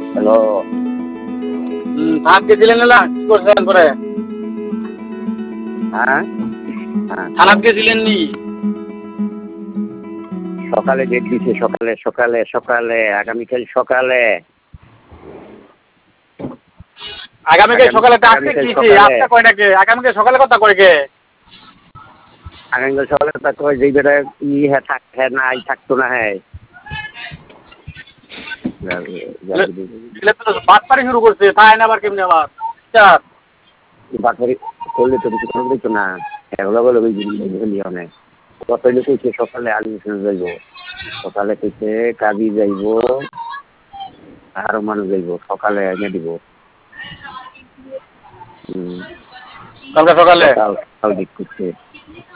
Hello. থানাত গেছিলেন না কি করছেন পরে? হ্যাঁ হ্যাঁ, থানাত গেছিলেন নি? সকালে ডেট দিছে, সকালে সকালে সকালে আগামীকাল সকালে। আগামীকাল সকালে আজকে আগামীকাল কিছে সকালে আজকে কয়টাকে আগামীকাল সকালে কথা কয় কে? আগামীকাল সকালে তা কয় যেই বেটা হ্যাঁ থাক হ্যাঁ নাই থাকতো না হ্যাঁ। বাটপারি শুরু করছে তাই না আবার কেমনি আবার চার বাকি করলে তো কিছু করবে তো না। এগুলো বলে ওই অনেক কত কইছে সকালে আডমিশন যাইব, সকালে কইছে কাজী যাইব, আরো মানুষ যাইব সকালে এনে দিব। কালকে সকালে সকাল সকাল দিক করছে।